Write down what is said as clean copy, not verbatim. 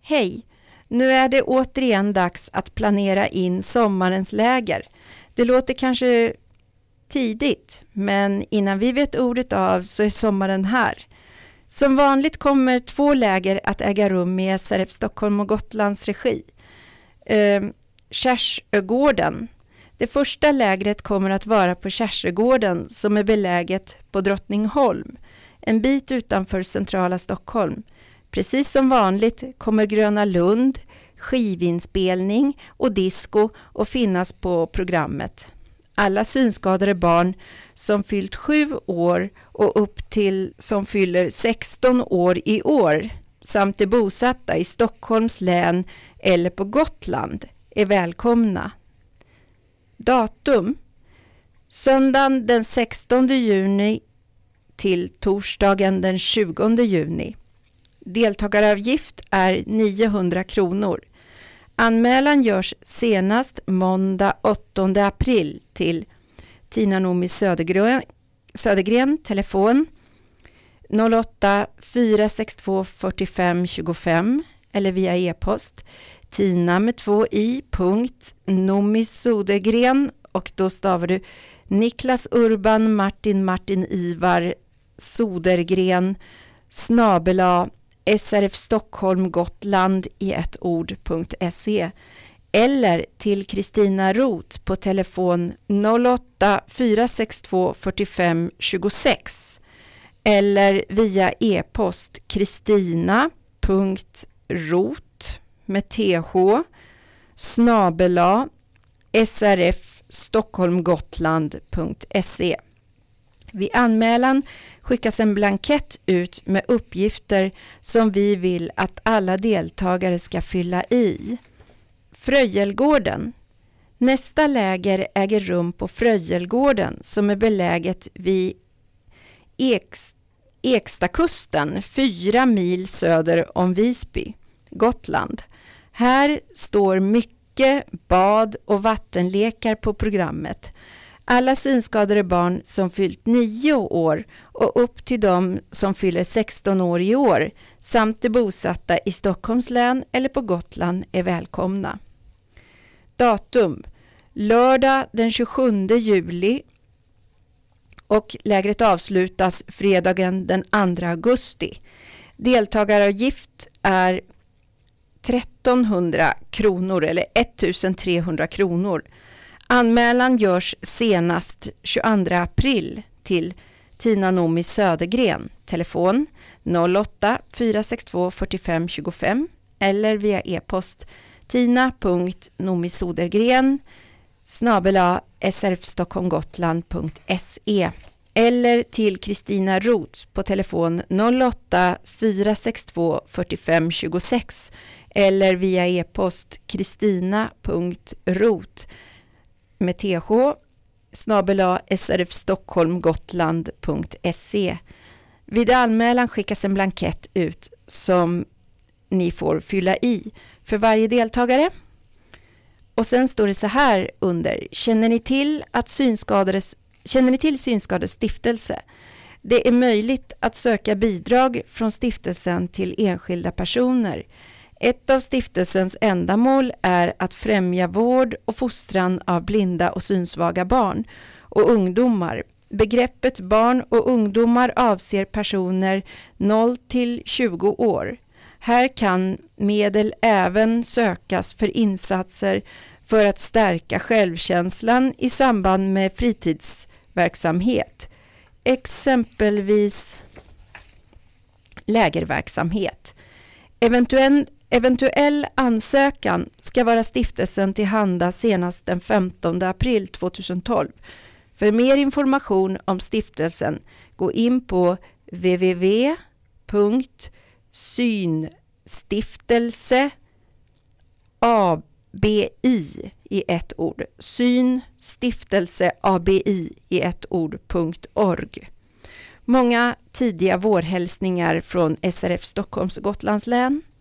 Hej! Nu är det återigen dags att planera in sommarens läger. Det låter kanske tidigt, men innan vi vet ordet av så är sommaren här. Som vanligt kommer 2 läger att äga rum i SRF Stockholm och Gotlands regi. Kärsögården. Det första lägret kommer att vara på Kärsögården som är beläget på Drottningholm, en bit utanför centrala Stockholm. Precis som vanligt kommer Gröna Lund, skivinspelning och disco att finnas på programmet. Alla synskadade barn som fyllt 7 år och upp till som fyller 16 år i år samt är bosatta i Stockholms län eller på Gotland är välkomna. Datum: söndagen den 16 juni till torsdagen den 20 juni. Deltagaravgift är 900 kronor. Anmälan görs senast måndag 8 april till Tina Noomi Södergren, telefon 08 462 45 25 eller via e-post Tina med 2 i .Noomi Södergren, och då stavar du Niklas Urban Martin Ivar Sodergren / SRF Stockholm Gotland i ett ord.se eller till Kristina Roth på telefon 08 462 45 26 eller via e-post kristina.roth med th / srfstockholmgotland.se. Vid anmälan skickas en blankett ut med uppgifter som vi vill att alla deltagare ska fylla i. Fröjelgården. Nästa läger äger rum på Fröjelgården som är beläget vid Ekstakusten 4 mil söder om Visby, Gotland. Här står mycket bad och vattenlekar på programmet. Alla synskadade barn som fyllt 9 år och upp till de som fyller 16 år i år samt de bosatta i Stockholms län eller på Gotland är välkomna. Datum: lördag den 27 juli och lägret avslutas fredagen den 2 augusti. Deltagaravgift är 1300 kronor eller 1300 kronor. Anmälan görs senast 22 april till Tina Noomi Södergren, telefon 08 462 45 25 eller via e-post tina.nomisodergren / srfstockholmgotland.se eller till Kristina Roth på telefon 08 462 45 26 eller via e-post kristina.roth med th / srfstockholmgotland.se. Vid anmälan skickas en blankett ut som ni får fylla i för varje deltagare. Och sen står det så här under: känner ni till Synskadades stiftelse? Det är möjligt att söka bidrag från stiftelsen till enskilda personer. Ett av stiftelsens ändamål är att främja vård och fostran av blinda och synsvaga barn och ungdomar. Begreppet barn och ungdomar avser personer 0 till 20 år. Här kan medel även sökas för insatser för att stärka självkänslan i samband med fritidsverksamhet, exempelvis lägerverksamhet. Eventuell ansökan ska vara stiftelsen tillhanda senast den 15 april 2012. För mer information om stiftelsen, gå in på www.synstiftelseabi i ett ord. Synstiftelseabi i ett ord.org. Många tidiga vårhälsningar från SRF Stockholms och Gotlands län.